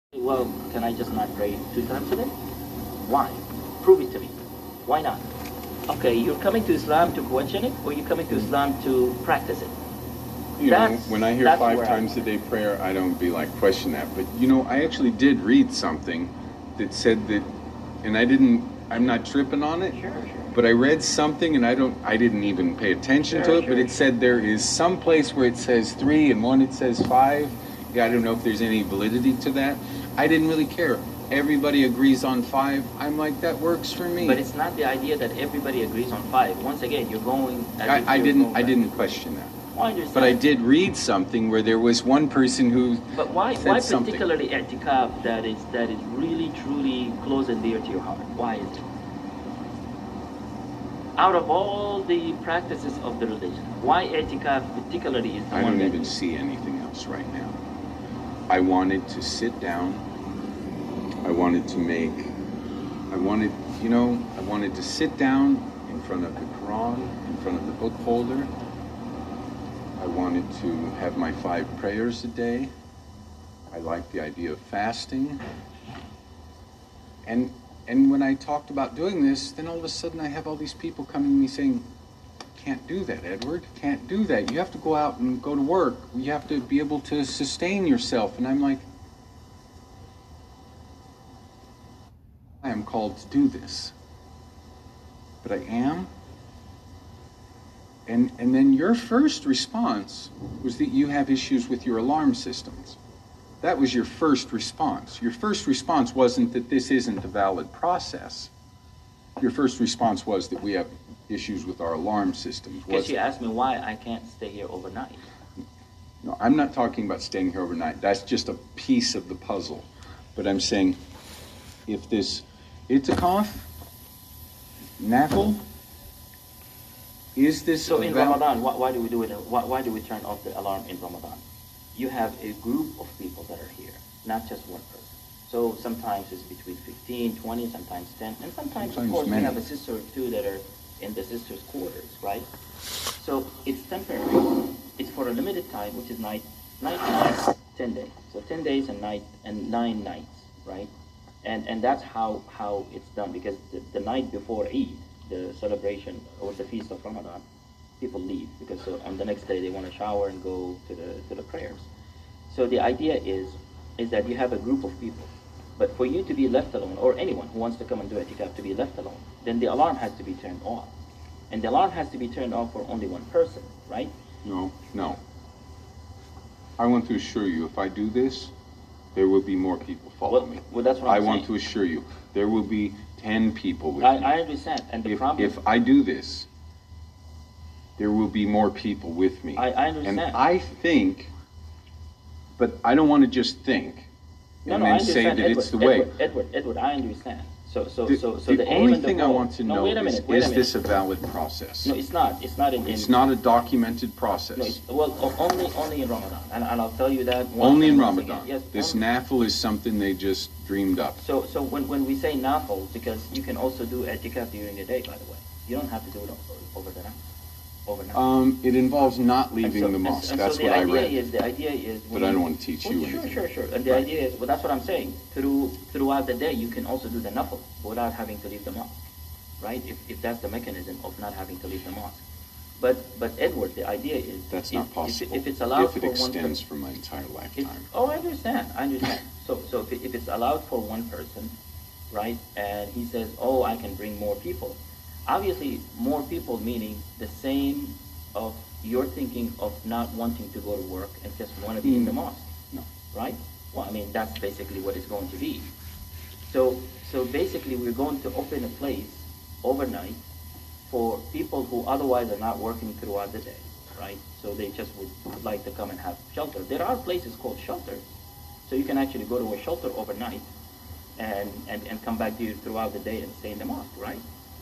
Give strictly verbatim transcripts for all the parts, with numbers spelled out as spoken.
Well, can I just not pray two times a day? Why? Prove it to me. Why not? Okay, you're coming to Islam to question it, or you're coming to Islam to practice it? You know, That's- when I hear that's five where times I'm- a day prayer, I don't be like, question that. But, you know, I actually did read something that said that, and I didn't, I'm not tripping on it, Sure, sure. but I read something and I don't, I didn't even pay attention Sure, to it, sure, but it sure. said there is some place where it says three and one it says five. Yeah, I don't know if there's any validity to that. I didn't really care. Everybody agrees on five. I'm like, that works for me. But it's not the idea that everybody agrees on five. Once again, you're going. As if I, I you're didn't, going I back. didn't question that. Well, I understand. But I did read something where there was one person who But why, said why something. particularly i'tikaf that is that is really truly close and dear to your heart? Why is it? Out of all the practices of the religion, why i'tikaf particularly is the I one don't that even you- see anything else right now. I wanted to sit down. I wanted to make, I wanted, you know, I wanted to sit down in front of the Quran, in front of the book holder. I wanted to have my five prayers a day. I like the idea of fasting. And and when I talked about doing this, then all of a sudden I have all these people coming to me saying, can't do that, Edward. Can't do that. You have to go out and go to work. You have to be able to sustain yourself. And I'm like, I am called to do this. But I am. And and then your first response was that you have issues with your alarm systems. That was your first response. Your first response wasn't that this isn't a valid process. Your first response was that we have issues with our alarm systems. Because Was- you asked me why I can't stay here overnight. No, I'm not talking about staying here overnight. That's just a piece of the puzzle. But I'm saying, if this itikaf, nafil, is this So a in val- Ramadan, why, why do we do it? Why, why do we turn off the alarm in Ramadan? You have a group of people that are here, not just one person. So sometimes it's between fifteen, twenty, sometimes ten, and sometimes, Sometimes of course, many. we have a sister or two that are in the sisters' quarters, right? So it's temporary. It's for a limited time, which is night, night nights, ten days. So ten days and night and nine nights, right? And and that's how how it's done, because the, the night before Eid, the celebration or the feast of Ramadan, people leave because so on the next day they want to shower and go to the to the prayers. So the idea is is that you have a group of people, but for you to be left alone, or anyone who wants to come and do itikaf to be left alone, then the alarm has to be turned off, and the alarm has to be turned off for only one person, right? No, no. I want to assure you, if I do this, there will be more people follow Well, me. well, that's what I I'm want to saying. assure you, there will be ten people with I, me. I understand, and the if, problem. if I do this, there will be more people with me. I- I understand. And I think, but I don't want to just think No, and no, I then say understand, that Edward, it's the way. Edward, Edward, Edward, I understand. So, so, The, so, so the the, aim only and the thing I goal- want to no, know wait a is, minute, wait a is minute. this a valid process? No, it's not. It's not in. in It's not a documented process. No, it's, well, o- only only in Ramadan, and, and I'll tell you that. once Only and in once Ramadan. again. Yes. This only- nafil is something they just dreamed up. So, so when, when we say nafil, because you can also do i'tikaf during the day, by the way. You don't have to do it o- over the night. Overnight. Um, it involves not And leaving so- the and- mosque. and That's so what the I idea read. Is, the idea is. But I don't want to teach Well, you sure, anything. Sure, sure, And the Right. idea is, well, that's what I'm saying. Through throughout the day, you can also do the nafil without having to leave the mosque, right? If, if that's the mechanism of not having to leave the mosque. But but Edward, the idea is That's if, not if- possible. If, it's allowed if it for one extends person, for my entire It's, lifetime. oh, I understand. I understand. So, so if, it- if it's allowed for one person, right, and he says, oh, I can bring more people. Obviously, more people meaning the same of your thinking of not wanting to go to work and just want to be in the Mm. mosque, No. right? Well, I mean, that's basically what it's going to be. So, so basically, we're going to open a place overnight for people who otherwise are not working throughout the day, right? So they just would, would like to come and have shelter. There are places called shelters. So you can actually go to a shelter overnight and, and, and come back to you throughout the day and stay in the mosque, right?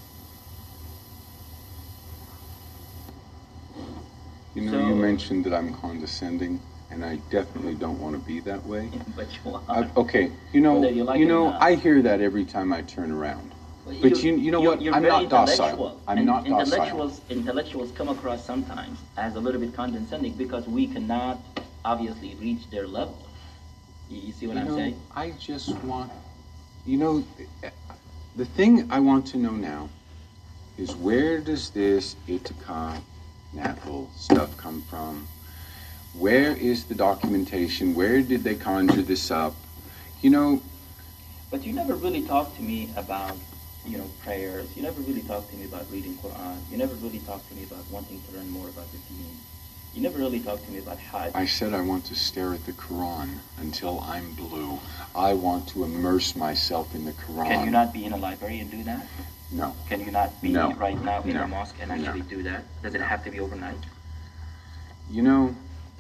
You know, So- you mentioned that I'm condescending, and I definitely don't want to be that way. But you are. I, okay, you know, Whether you like you it or know, not. I hear that every time I turn around. Well, But you, you know you're- what? You're I'm very not docile. intellectual. I'm And not docile. intellectuals, Intellectuals come across sometimes as a little bit condescending because we cannot obviously reach their level. You, you see what you I'm know, saying? I just want, you know, the thing I want to know now is where does this Ithaca, Nathal stuff come from? Where is the documentation? Where did they conjure this up? You know... But you never really talked to me about, you know, prayers. You never really talked to me about reading Quran. You never really talked to me about wanting to learn more about the deen. You never really talked to me about Hajj. I said I want to stare at the Quran until I'm blue. I want to immerse myself in the Quran. Can you not be in a library and do that? No. Can you not be no. right now in no. a mosque and actually no. do that? Does it have to be overnight? You know,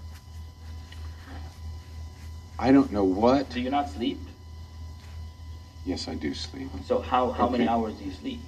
I don't know what. Do you not sleep? Yes, I do sleep. So how, how okay. many hours do you sleep?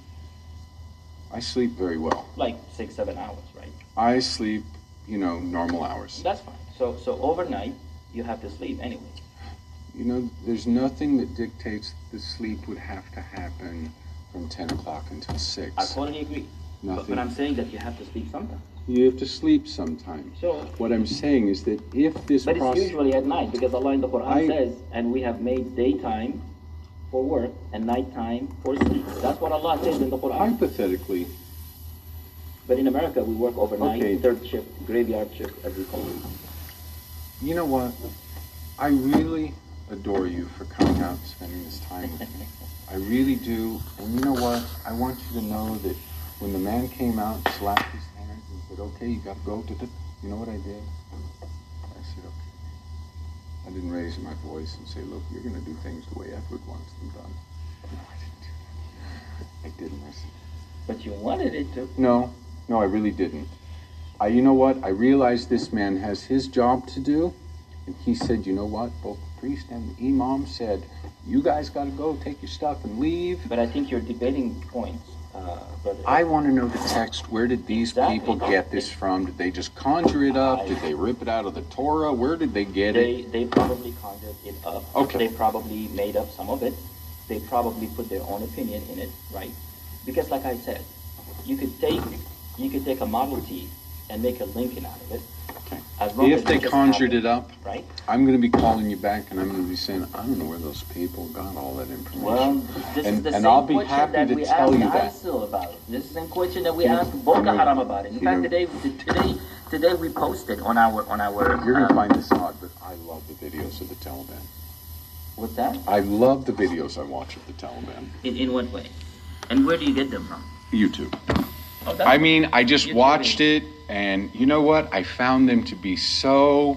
I sleep very well. Like six, seven hours, right? I sleep, you know, normal hours. That's fine. So so overnight, you have to sleep anyway. You know, there's nothing that dictates the sleep would have to happen from ten o'clock until six. I totally agree. Nothing. But, but I'm saying that you have to sleep sometime. You have to sleep sometime. So what I'm saying is that if this But process... it's usually at night, because Allah in the Quran I... says, and we have made daytime for work and nighttime for sleep. That's what Allah says in the Quran. Hypothetically. But in America, we work overnight, okay. third shift, graveyard shift, as we call it. You know what? I really adore you for coming out and spending this time with me. I really do. And you know what? I want you to know that when the man came out and slapped his hands and said, okay, you got to go to the... You know what I did? I said, okay. I didn't raise my voice and say, look, you're going to do things the way Edward wants them done. No, I didn't do that. I didn't. I said, but you wanted it to. No, no, I really didn't. I, you know what? I realized this man has his job to do. And he said, you know what? Both the priest and the imam said, you guys got to go, take your stuff and leave. But I think you're debating points, uh, brother. I want to know the text. Where did these exactly. people get this from? Did they just conjure it up? I, did they rip it out of the Torah? Where did they get they, it? They probably conjured it up. Okay. They probably made up some of it. They probably put their own opinion in it, right? Because like I said, you could take you could take a Model T and make a Lincoln out of it. Okay. As long if as they conjured it, it up, right? I'm going to be calling you back and I'm going to be saying, I don't know where those people got all that information. Well, this and, is the and same I'll be question happy that to we tell asked you that. ISIL about it. This is the same question that we you asked know, Boko you know, Haram about it. In fact, know, today, today, today we posted on our on our. You're going to um, find this odd, but I love the videos of the Taliban. What's that? I love the videos I watch of the Taliban. In in what way? And where do you get them from? YouTube. Oh, I mean, I just YouTube watched is... it, and you know what? I found them to be so...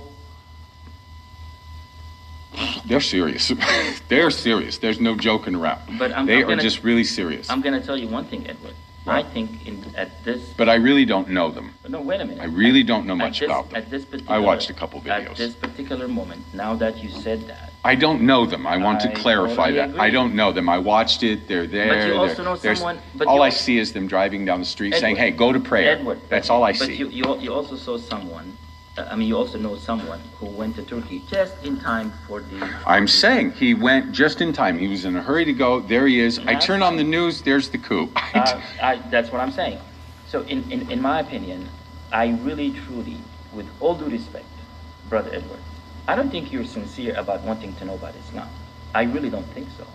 They're serious. They're serious. There's no joking around. But I'm, they I'm are gonna, just really serious. I'm going to tell you one thing, Edward. What? I think in, at this... But I really don't know them. No, wait a minute. I really at, don't know much this, about them. At this particular, I watched a couple videos. At this particular moment, now that you said that... I don't know them. I want I to clarify totally that. agree. I don't know them. I watched it. They're there. But you also know they're, someone... But all you I also, see is them driving down the street Edward, saying, hey, go to prayer. Edward, That's all I but see. You, you, you also saw someone... Uh, I mean, you also know someone who went to Turkey just in time for the... I'm saying he went just in time. He was in a hurry to go. There he is. I That's turn on the news. There's the coup. uh, I, that's what I'm saying. So in, in, in my opinion, I really, truly, with all due respect, Brother Edward, I don't think you're sincere about wanting to know about Islam. I really don't think so.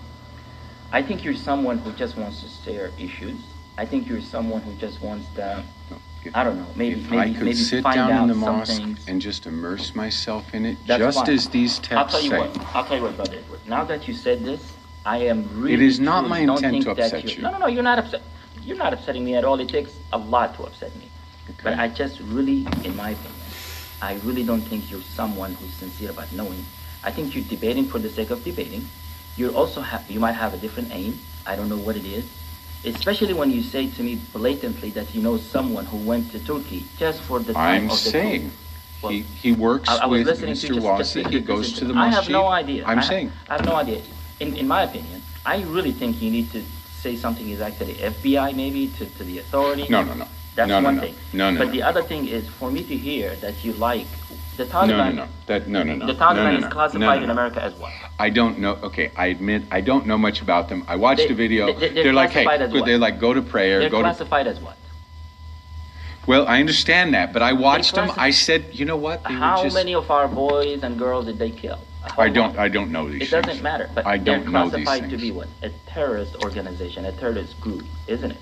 I think you're someone who just wants to stare issues. I think you're someone who just wants to, If, I don't know, maybe if maybe, I could maybe sit find down out in the some mosque things. and just immerse myself in it, That's just fine. as these texts I'll tell you say. what. I'll tell you what, Brother Edward. Now that you said this, I am really. It is not my don't intent think to that upset you. No, no, no. You're not upset. You're not upsetting me at all. It takes a lot to upset me. Okay. But I just really, in my opinion, I really don't think you're someone who's sincere about knowing. I think you're debating for the sake of debating. You're also ha- you might have a different aim. I don't know what it is. Especially when you say to me blatantly that you know someone who went to Turkey just for the time I'm of the saying coup. Well, he, he works I, I was with listening to Mister you, just, just, Wasi. just, He just, goes just, to the I mosque. have no idea. I'm I saying. Have, I have no idea. In in my opinion, I really think you need to say something exact to the F B I, maybe to, to the authorities. No, no, no. That's no, one no, thing. No, no, But no. the other thing is for me to hear that you like the No, Taliban. no, no. That, no, no, no. The Taliban no, no, is no. classified no, no, no. in America as what? I don't know. Okay, I admit I don't know much about them. I watched They- a video. they- they're they're like, hey, classified as good, what? they're like, go to prayer, They're go to. classified as what? Well, I understand that, but I watched them. classif- I said, you know what? They How were just. many of our boys and girls did they kill? I don't. I don't know these It things. doesn't matter. But I they're don't know these classified to things. be what? A terrorist organization, a terrorist group, isn't it?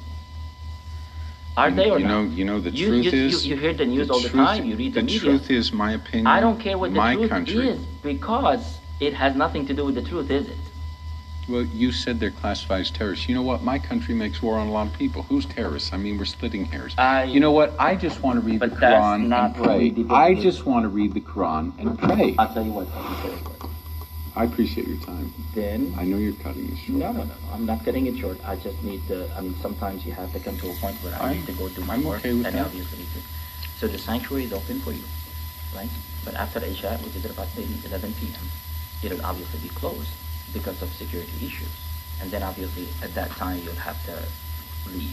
Are You, they or you know, not? you know, the You- truth you- you- is. you hear the news all the truth- time, you read the media. truth is, my opinion. I don't care what the my truth country. is, because it has nothing to do with the truth, is it? Well, you said they're classified as terrorists. You know what? My country makes war on a lot of people. Who's terrorists? I mean, we're splitting hairs. I- you know what? I just want to read the But that's Quran not and what we pray. debate I here. just want to read the Quran and pray. I'll tell you what, let me tell you what. I appreciate your time. Then, I know you're cutting this short. no, no, no, I'm not cutting it short. I just need to, I mean, sometimes you have to come to a point where I I'm- need to go do my I'm work, okay with and that. obviously need to. So the sanctuary is open for you, right? But after Isha, which is at about maybe eleven p m, it'll obviously be closed because of security issues. And then obviously at that time you'll have to leave.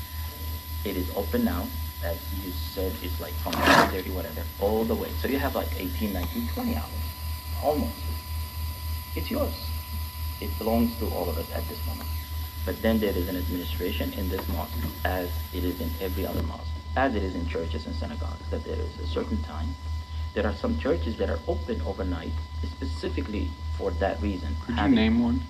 It is open now, as you said, it's like from nine thirty, whatever, all the way. So you have like eighteen, nineteen, twenty hours, almost. It's yours. It belongs to all of us at this moment. But then there is an administration in this mosque, as it is in every other mosque, as it is in churches and synagogues, that there is a certain time. There are some churches that are open overnight, specifically for that reason. Could you Having- name one?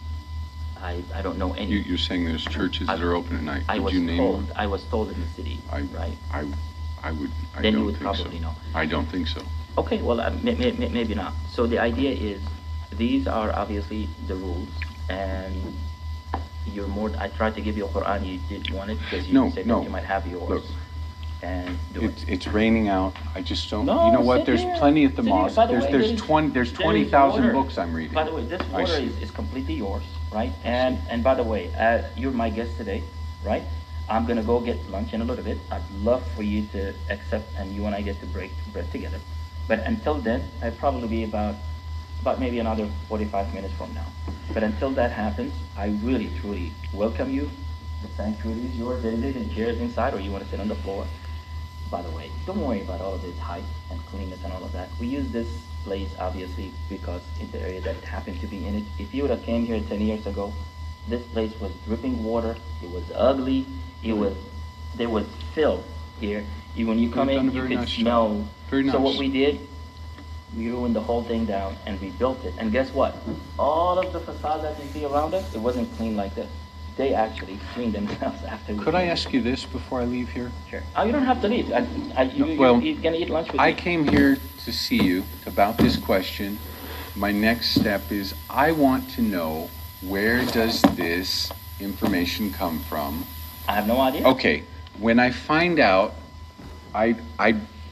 I, I don't know any. You, you're saying there's churches that are open at night. I Could was you name told, one? I was told in the city, I, right? I, I would. I Then you don't would think probably so. know. I don't think so. Okay, well, uh, may, may, may- maybe not. So the idea is, these are obviously the rules, and you're more, I tried to give you a Quran, you didn't want it, because you No, said no. that you might have yours. Look. And do It's, it. it's raining out. I just don't. No, you know what? sit There's here. plenty at the Sit here. mosque. By the There's way, there's there is- twenty there's there is twenty thousand water. books I'm reading. By the way, this I water see. is, is completely yours, right? And and by the way, uh, you're my guest today, right? I'm gonna go get lunch in a little bit. I'd love for you to accept, and you and I get to break bread together. But until then, I'd probably be about about maybe another forty-five minutes from now. But until that happens, I really truly welcome you. The sanctuary is yours. There is chairs inside, or you want to sit on the floor. By the way, don't worry about all of this height and cleanness and all of that. We use this place obviously because in the area that it happened to be in it. If you would have came here ten years ago, this place was dripping water. It was ugly. It was, there was filth here. You, when you come You've done in, a you very could nice job. smell. Very So what nice. we did, we ruined the whole thing down and rebuilt it. And guess what? All of the facade that you see around us, it wasn't clean like this. They actually cleaned themselves after. we Could I cleaned ask you this before I leave here? it. Sure. Oh, you don't have to leave. I, I, you, No, you- well, you're gonna eat lunch with I me. came here to see you about this question. My next step is I want to know, where does this information come from? I have no idea. Okay, when I find out, I I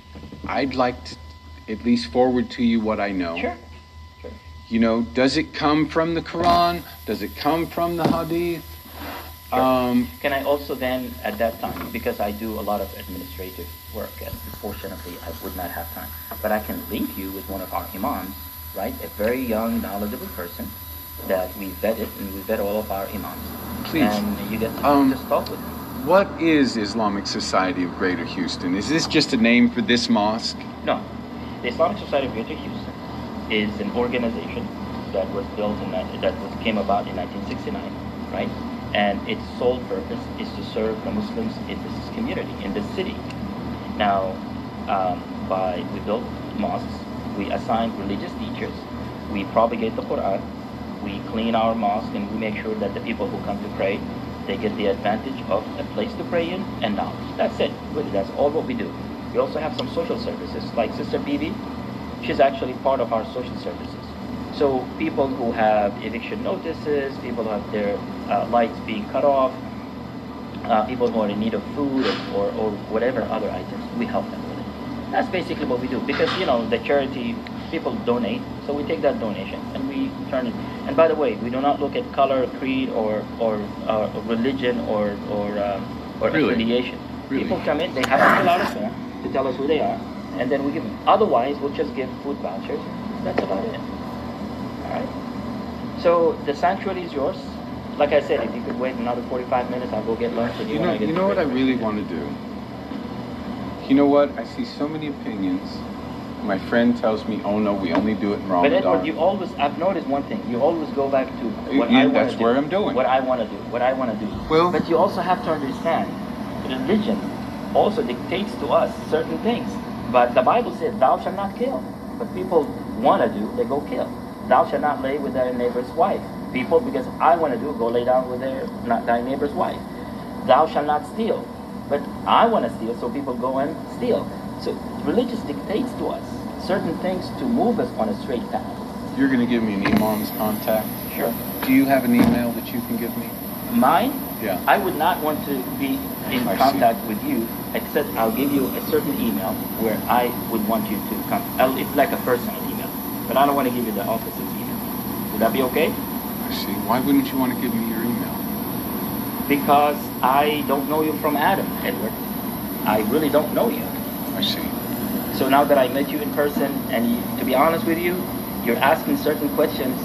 I'd like to at least forward to you what I know. Sure. Sure. You know, does it come from the Quran? Does it come from the Hadith? Sure. Um, Can I also then, at that time, because I do a lot of administrative work, and unfortunately I would not have time, but I can link you with one of our imams, right? A very young, knowledgeable person that we vetted, and we vet all of our imams. Please. And you get to Um, just talk with him. what is Islamic Society of Greater Houston? Is this just a name for this mosque? No. The Islamic Society of Greater Houston is an organization that was built in, that was, came about in nineteen sixty-nine, right? And its sole purpose is to serve the Muslims in this community, in this city. Now, um, by we built mosques, we assign religious teachers, we propagate the Quran, we clean our mosque, and we make sure that the people who come to pray, they get the advantage of a place to pray in and knowledge. That's it. Really, that's all what we do. We also have some social services, like Sister Bibi. She's actually part of our social services. So people who have eviction notices, people who have their uh, lights being cut off, uh, people who are in need of food or, or whatever other items, we help them with it. That's basically what we do. Because, you know, the charity, people donate, so we take that donation and we turn it. And by the way, we do not look at color, creed, or or uh, religion or or um, or Really? affiliation. Really? People come in, they have to fill out a form to tell us who they are, and then we give them. Otherwise, we'll just give food vouchers. That's about it. All right. So the sanctuary is yours. Like I said, if you could wait another forty-five minutes, I'll go get lunch. And You and know, I get you know what I bread. really want to do? You know what? I see so many opinions. My friend tells me, "Oh no, we only do it in But Ramadan." Edward, you always, I've noticed one thing. You always go back to what You- I want that's to do. where I'm doing. What I want to do. What I want to do. Well- but you also have to understand, religion also dictates to us certain things. But the Bible says, "Thou shalt not kill." But people want to do, they go kill. thou shalt not lay with thy neighbor's wife. People, because I want to do, go lay down with their, not thy neighbor's wife. Thou shalt not steal. But I want to steal, so people go and steal. So religious dictates to us certain things to move us on a straight path. You're going to give me an imam's contact? Sure. Do you have an email that you can give me? Mine? Yeah. I would not want to be in I contact see. with you, except I'll give you a certain email where I would want you to come. I'll- It's like a personal email, but I don't want to give you the office's email. Would that be okay? I see. Why wouldn't you want to give me your email? Because I don't know you from Adam, Edward. I really don't know you. I see. So now that I met you in person, and you, to be honest with you, you're asking certain questions,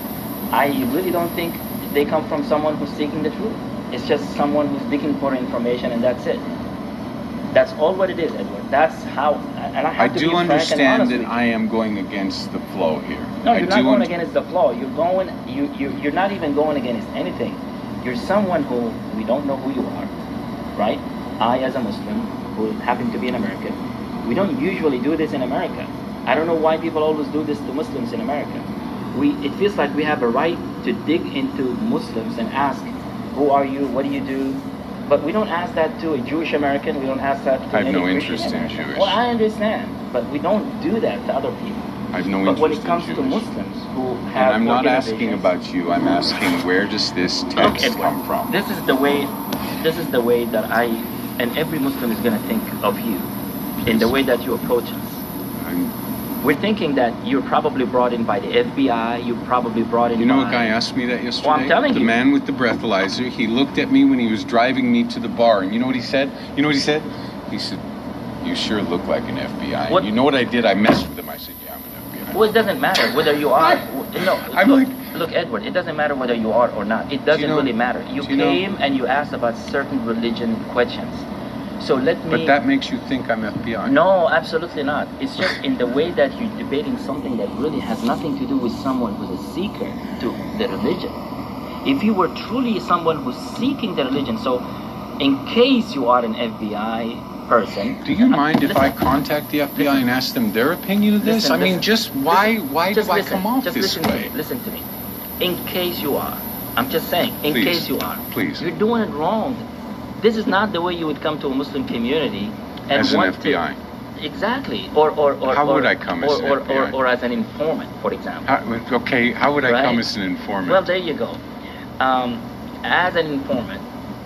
I really don't think they come from someone who's seeking the truth. It's just someone who's looking for information, and that's it. That's all what it is, Edward. That's how, and I I have to do be frank and understand honest that with you. I am going against the flow here. No, I you're not do going un- against the flow. You're going. You you you're not even going against anything. You're someone who we don't know who you are, right? I, as a Muslim, who happen to be an American, we don't usually do this in America. I don't know why people always do this to Muslims in America. We it feels like we have a right to dig into Muslims and ask, who are you? What do you do? But we don't ask that to a Jewish American. We don't ask that to I have any no Christian interest in American. Jewish. Well, I understand, but we don't do that to other people. I have no But interest when it comes in to Jewish. Muslims who And have I'm not asking organizations- about you. I'm asking, where does this Look, text Edward, come from? This is the way. This is the way that I and every Muslim is going to think of you, in the way that you approach us. I'm, We're thinking that you're probably brought in by the F B I. You're probably brought in. you know, by, a guy asked me that yesterday. Well, I'm telling the you. man with the breathalyzer. He looked at me when he was driving me to the bar, and you know what he said? You know what he said? He said, "You sure look like an F B I." What- You know what I did? I messed with him. I said, "Yeah, I'm an F B I." Well, it doesn't matter whether you are. No, I'm look, like- look, Edward. It doesn't matter whether you are or not. It doesn't know- really matter. You do you know- came and you asked about certain religion questions. So let me. But that makes you think I'm F B I. No, absolutely not. It's just in the way that you're debating something that really has nothing to do with someone who's a seeker to the religion. If you were truly someone who's seeking the religion, so in case you are an F B I person, Do you mind if I listen, contact the F B I and ask them their opinion of this? Listen, I mean, listen, just why listen, why just do I listen, come off just this listen way? To me, listen to me. In case you are, I'm just saying, in Please, case you are, please. you're doing it wrong. This is not the way you would come to a Muslim community and As an want F B I. to. Exactly. Or or or How or, would I come or, as an or, F B I? Or, or as an informant, for example. How, okay, how would I Right? come as an informant? Well, there you go. Um, as an informant,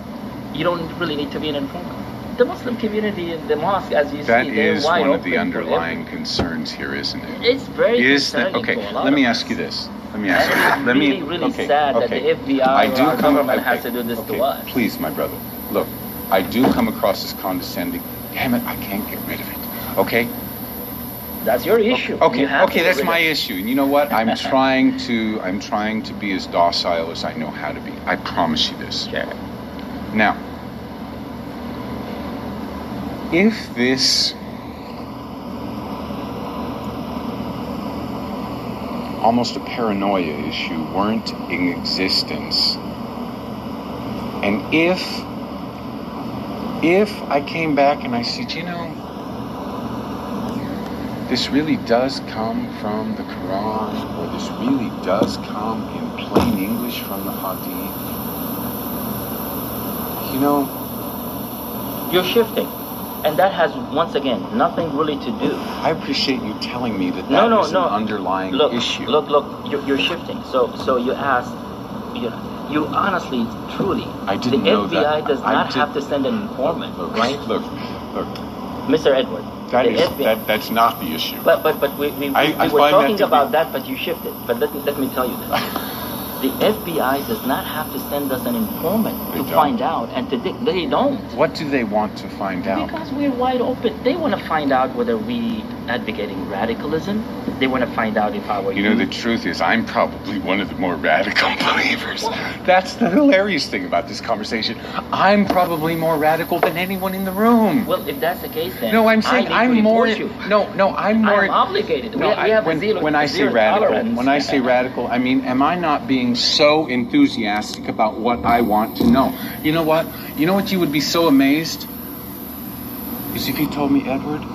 you don't really need to be an informant. The Muslim community in the mosque, as you that see, they're is wide one of the open for underlying everything. concerns here, isn't it? It's very Is that concerning okay? to a lot Let me of ask us. you this. Let me ask And you. it's This. Let really, me. really okay, sad that okay. the F B I I or do our come, government okay, has to do this okay, to us. Please, my brother. Look, I do come across as condescending. Damn it, I can't get rid of it. Okay. That's your issue. Okay, You have okay, to that's get my rid of it. issue. And you know what? I'm trying to I'm trying to be as docile as I know how to be. I promise you this. Sure. Now, if this almost a paranoia issue weren't in existence, and if if I came back and I said, you know, this really does come from the Quran, or this really does come in plain English from the Hadith, you know, You're shifting. And that has, once again, nothing really to do. I appreciate you telling me that that No, no, is no. an underlying Look, issue. look, look, you're, you're shifting. So so you ask, you, you honestly, truly, I didn't the know F B I that. does I not did- have to send an informant, Look, right? look, look. Mister Edward, That the is F B I. that, that's not the issue. But but but we, we, I- we I were find that talking to be- about that, but you shifted. But let me let me tell you this: the F B I does not have to send us an informant They to don't. find out and to dig. They don't. What do they want to find out? Because we're wide open. They want to find out whether we advocating radicalism. They want to find out if our You know, the youth- truth is, I'm probably one of the more radical believers. That's the hilarious thing about this conversation. I'm probably more radical than anyone in the room. Well, if that's the case, then No, I'm I saying need to I'm more. report you. No, no, I'm more. I'm obligated. No, we, I- we have when, a zero, when I say zero radical, tolerance. when I say radical, I mean, am I not being so enthusiastic about what I want to know? You know what? You know what? You would be so amazed is if you told me, Edward,